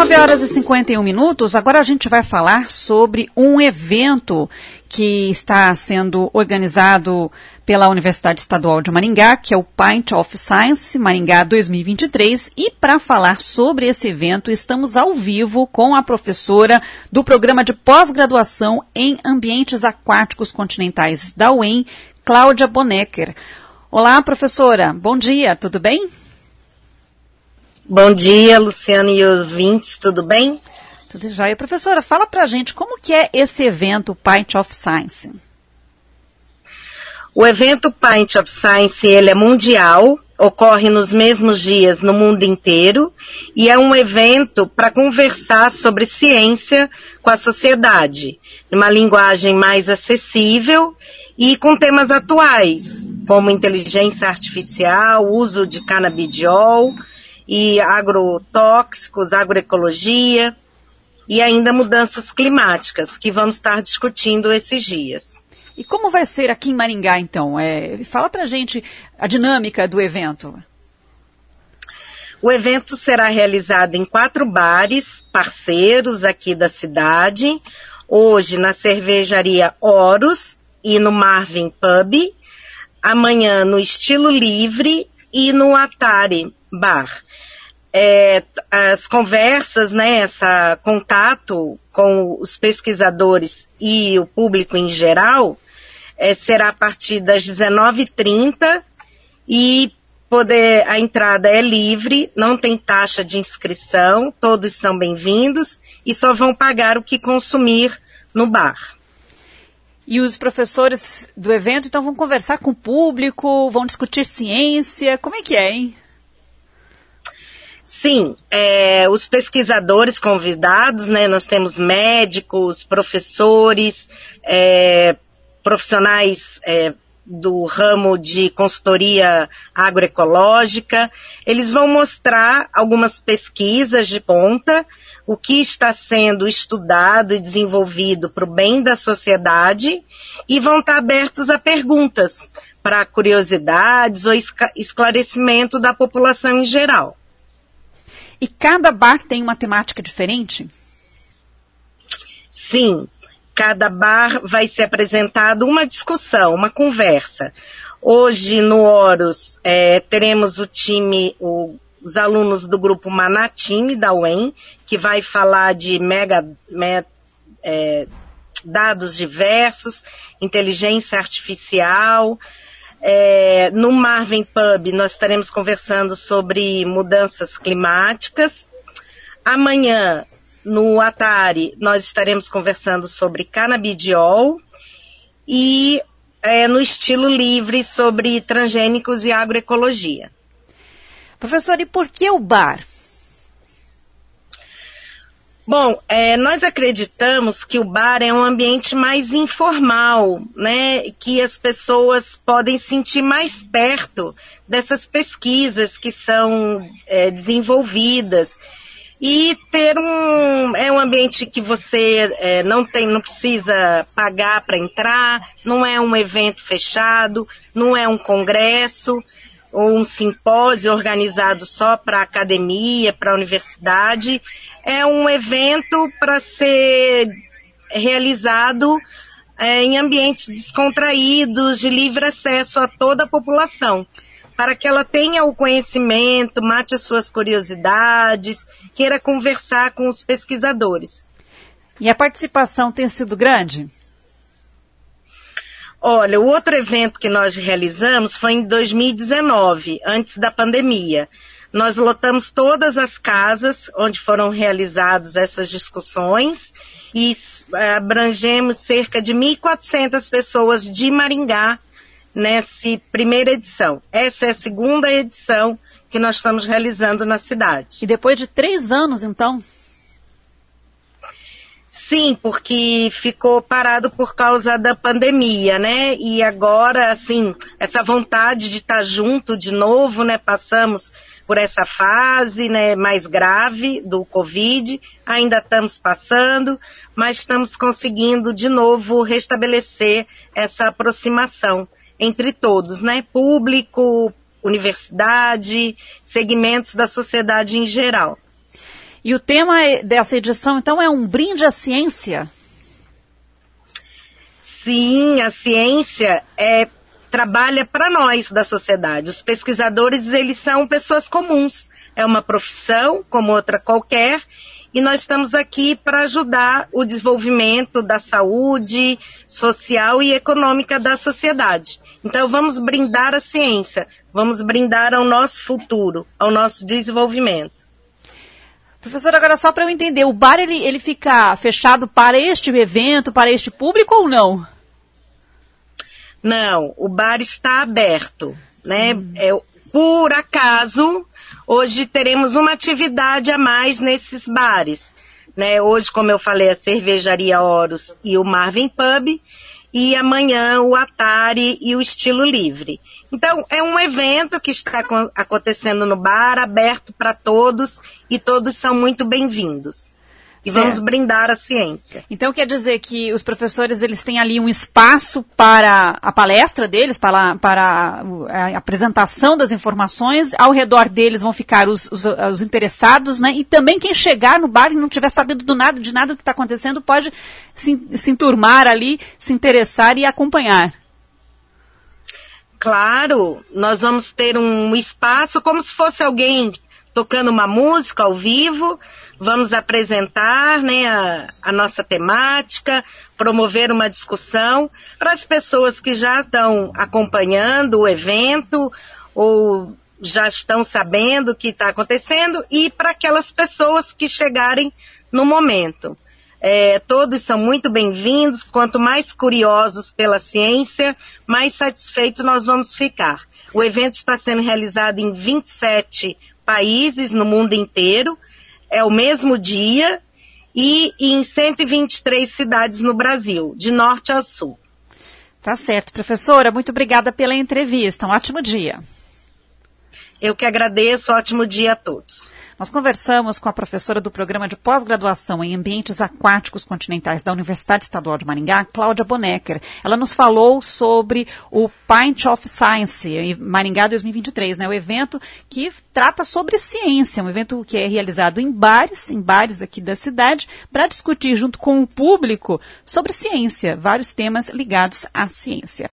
9h51. Agora a gente vai falar sobre um evento que está sendo organizado pela Universidade Estadual de Maringá, que é o Pint of Science Maringá 2023. E para falar sobre esse evento, estamos ao vivo com a professora do Programa de Pós-Graduação em Ambientes Aquáticos Continentais da UEM, Cláudia Bonecker. Olá, professora. Bom dia, tudo bem? Bom dia, Luciano e ouvintes, tudo bem? Tudo jóia. Professora, fala pra gente como que é esse evento Pint of Science. O evento Pint of Science, ele é mundial, ocorre nos mesmos dias no mundo inteiro e é um evento para conversar sobre ciência com a sociedade, numa linguagem mais acessível e com temas atuais, como inteligência artificial, uso de canabidiol e agrotóxicos, agroecologia e ainda mudanças climáticas, que vamos estar discutindo esses dias. E como vai ser aqui em Maringá, então? Fala pra gente a dinâmica do evento. O evento será realizado em 4 bares parceiros aqui da cidade, hoje na cervejaria Horus e no Marvin Pub, amanhã no Estilo Livre e no Atari Bar. As conversas, contato com os pesquisadores e o público em geral, será a partir das 19h30 e a entrada é livre, não tem taxa de inscrição, todos são bem-vindos e só vão pagar o que consumir no bar. E os professores do evento, então, vão conversar com o público, vão discutir ciência, como é que é, hein? Sim, os pesquisadores convidados, nós temos médicos, professores, profissionais do ramo de consultoria agroecológica. Eles vão mostrar algumas pesquisas de ponta, o que está sendo estudado e desenvolvido para o bem da sociedade e vão estar abertos a perguntas para curiosidades ou esclarecimento da população em geral. E cada bar tem uma temática diferente? Sim, cada bar vai ser apresentado uma discussão, uma conversa. Hoje no Horus teremos os alunos do grupo Manatime da UEM, que vai falar de dados diversos, inteligência artificial. No Marvin Pub nós estaremos conversando sobre mudanças climáticas. Amanhã, no Atari, nós estaremos conversando sobre canabidiol e no Estilo Livre sobre transgênicos e agroecologia. Professor, e por que o bar? Bom, nós acreditamos que o bar é um ambiente mais informal, que as pessoas podem sentir mais perto dessas pesquisas que são desenvolvidas e ter um ambiente que você não precisa pagar para entrar, não é um evento fechado, não é um congresso ou um simpósio organizado só para a academia, para a universidade. É um evento para ser realizado em ambientes descontraídos, de livre acesso a toda a população, para que ela tenha o conhecimento, mate as suas curiosidades, queira conversar com os pesquisadores. E a participação tem sido grande? Olha, o outro evento que nós realizamos foi em 2019, antes da pandemia. Nós lotamos todas as casas onde foram realizadas essas discussões e abrangemos cerca de 1.400 pessoas de Maringá nessa primeira edição. Essa é a segunda edição que nós estamos realizando na cidade. E depois de 3 anos, então? Sim, porque ficou parado por causa da pandemia, E agora, essa vontade de estar junto de novo, passamos por essa fase, mais grave do Covid, ainda estamos passando, mas estamos conseguindo de novo restabelecer essa aproximação entre todos, Público, universidade, segmentos da sociedade em geral. E o tema dessa edição, então, é um brinde à ciência? Sim, a ciência trabalha para nós da sociedade. Os pesquisadores, eles são pessoas comuns. É uma profissão como outra qualquer, e nós estamos aqui para ajudar o desenvolvimento da saúde social e econômica da sociedade. Então vamos brindar a ciência, vamos brindar ao nosso futuro, ao nosso desenvolvimento. Professora, agora só para eu entender, o bar ele fica fechado para este evento, para este público ou não? Não, o bar está aberto, né? Por acaso, hoje teremos uma atividade a mais nesses bares, né? Hoje, como eu falei, a Cervejaria Horus e o Marvin Pub, e amanhã o Atari e o Estilo Livre. Então, é um evento que está acontecendo no bar, aberto para todos, e todos são muito bem-vindos. E certo. Vamos brindar a ciência. Então quer dizer que os professores eles têm ali um espaço para a palestra deles, para a apresentação das informações, ao redor deles vão ficar os interessados, né? E também quem chegar no bar e não tiver sabendo de nada do que está acontecendo, pode se enturmar ali, se interessar e acompanhar. Claro, nós vamos ter um espaço como se fosse alguém tocando uma música ao vivo. Vamos apresentar, né, a nossa temática, promover uma discussão para as pessoas que já estão acompanhando o evento ou já estão sabendo o que está acontecendo e para aquelas pessoas que chegarem no momento. Todos são muito bem-vindos, quanto mais curiosos pela ciência, mais satisfeitos nós vamos ficar. O evento está sendo realizado em 27 países no mundo inteiro, é o mesmo dia e em 123 cidades no Brasil, de norte a sul. Tá certo, professora, muito obrigada pela entrevista, um ótimo dia. Eu que agradeço, ótimo dia a todos. Nós conversamos com a professora do Programa de Pós-Graduação em Ambientes Aquáticos Continentais da Universidade Estadual de Maringá, Cláudia Bonecker. Ela nos falou sobre o Pint of Science, em Maringá 2023, né? O evento que trata sobre ciência, um evento que é realizado em bares aqui da cidade, para discutir junto com o público sobre ciência, vários temas ligados à ciência.